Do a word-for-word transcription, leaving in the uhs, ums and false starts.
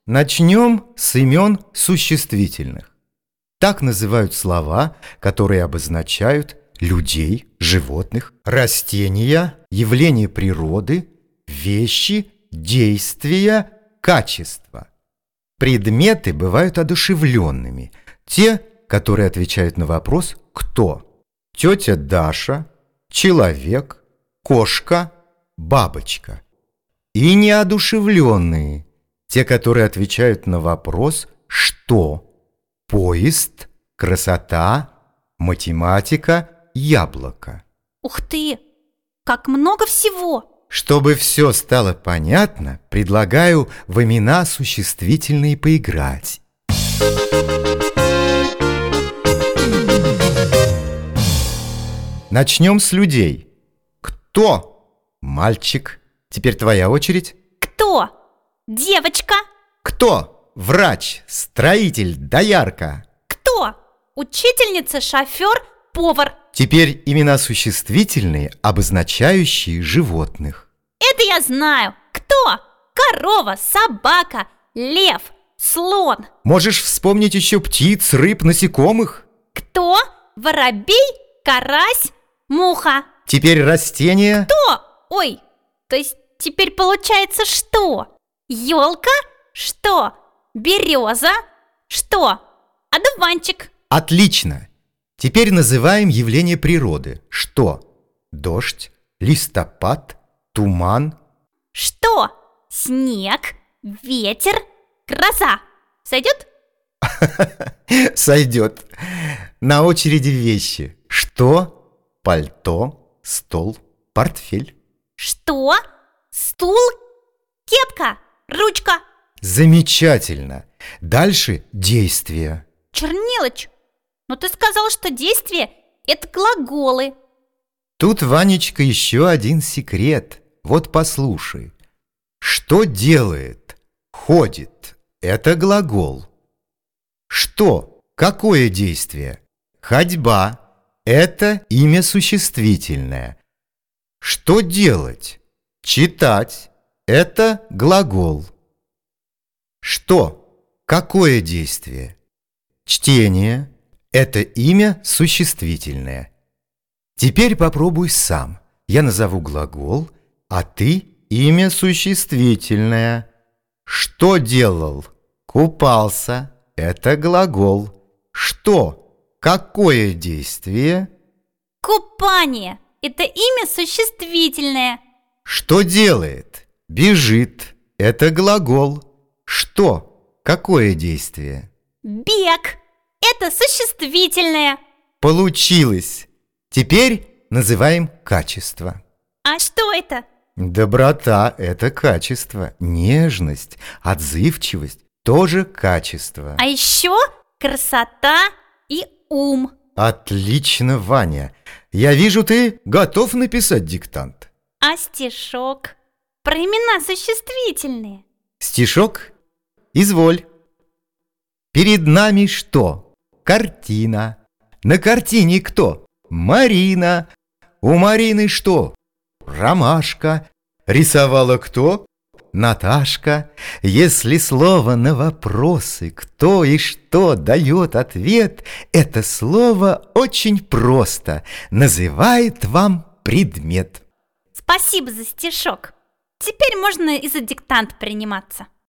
Начнем с имен существительных. Так называют слова, которые обозначают людей, животных, растения, явления природы, вещи, действия, качества. Предметы бывают одушевленными, те, которые отвечают на вопрос «кто?». Тетя Даша, человек, кошка, бабочка. И неодушевленные, те, которые отвечают на вопрос «что?». Поезд, красота, математика, яблоко. Ух ты! Как много всего! Чтобы все стало понятно, предлагаю в имена существительные поиграть. Начнем с людей. Кто? Мальчик. Теперь твоя очередь. Кто? Девочка. Кто? Врач, строитель, доярка. Кто? Учительница, шофер, повар. Теперь имена существительные, обозначающие животных. Это я знаю. Кто? Корова, собака, лев, слон. Можешь вспомнить еще птиц, рыб, насекомых. Кто? Воробей, карась, муха. Теперь растения. Кто? Ой, то есть теперь получается что? Елка? Что? Береза? Что? Одуванчик. Отлично. Теперь называем явления природы. Что? Дождь, листопад, туман. Что? Снег, ветер, гроза. Сойдет? Сойдет. На очереди вещи. Что? Пальто, стол, портфель. Что? Стул, кепка, ручка. Замечательно. Дальше действия. Чернилыч, но ты сказал, что действие – это глаголы. Тут, Ванечка, еще один секрет. Вот послушай. Что делает? Ходит. Это глагол. Что? Какое действие? Ходьба. Это имя существительное. Что делать? Читать. Это глагол. Что? Какое действие? Чтение. Это имя существительное. Теперь попробуй сам. Я назову глагол, а ты имя существительное. Что делал? Купался. Это глагол. Что? Какое действие? Купание – это имя существительное. Что делает? Бежит. Это глагол. Что? Какое действие? Бег – это существительное. Получилось. Теперь называем качество. А что это? Доброта – это качество. Нежность, отзывчивость – тоже качество. А еще красота и ум. Отлично, Ваня. Я вижу, ты готов написать диктант. А стишок? Про имена существительные. Стишок? Изволь. Перед нами что? Картина. На картине кто? Марина. У Марины что? Ромашка. Рисовала кто? Наташка. Если слово на вопросы «кто» и «что» дает ответ, это слово очень просто называет вам предмет. Спасибо за стишок. Теперь можно и за диктант приниматься.